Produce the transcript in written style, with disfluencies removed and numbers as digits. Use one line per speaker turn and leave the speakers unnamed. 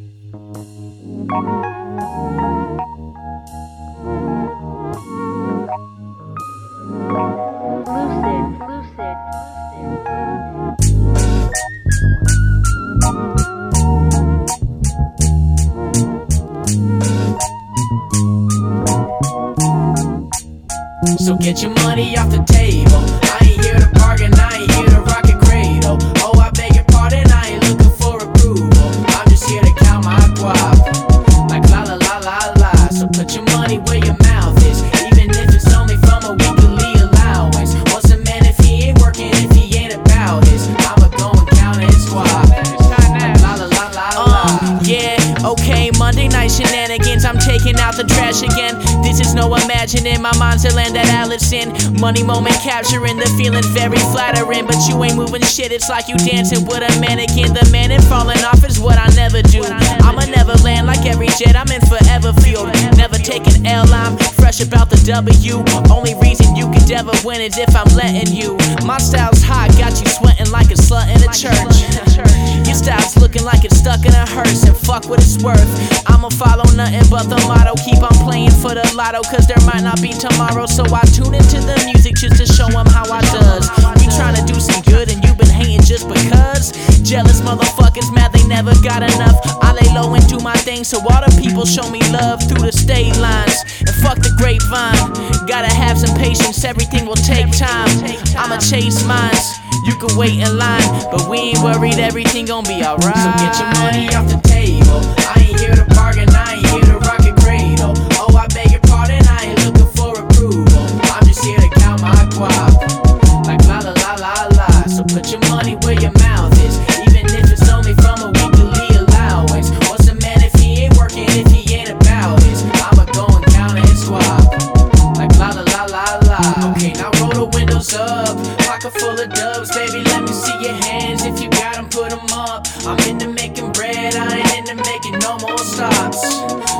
So get your money off the table. I ain't here to bargain, I ain't here to rock a cradle. Oh, I beg your pardon, I ain't looking for approval. I'm just here to count my guap, like la la la la la. So put your money where your mouth is, even if it's only from a weekly allowance. What's a man if he ain't working, if he ain't about his? I'ma go and count his guap, like la la la la la.
Yeah, okay, Monday night shenanigans, I'm taking out the trash again. This is no imagining, my mind's a land that Alice in. Money moment capturing, the feeling very flattering. But you ain't moving shit, it's like you dancing with a mannequin. The man and falling off is what I never do. I'ma never land like every jet, I'm in forever field. Never take an L, I'm fresh about the W. Only reason you could ever win is if I'm letting you. My style's hot, got you sweating like a slut in a church. Your style's looking like it's stuck in a hearse, and fuck what it's worth. I'ma follow nothing but the motto, keep on playing for the lotto, cause there might not be tomorrow. So I tune into the music just to show them how I does. We tryna do some good and you been hating just because. Jealous motherfuckers mad they never got enough. I lay low and do my thing so all the people show me love through the state lines. And fuck the grapevine, gotta have some patience, everything will take time. I'ma chase mines, you can wait in line, but we ain't worried, everything gon' be alright.
So get your money off the table. I ain't here to bargain, I ain't here to rock a cradle. Oh, I beg your pardon, I ain't looking for approval. I'm just here to count my guap, like la la la la la. So put your money where your mouth is, even if it's only from a weekly allowance. What's a man if he ain't working, if he ain't about his? I'ma go and count his guap, like la la la la la. Okay, now roll the windows up, pocket full of dubs, baby, let me see your hands. If you got them, put them up. I'm into making bread, I ain't into making no more stops.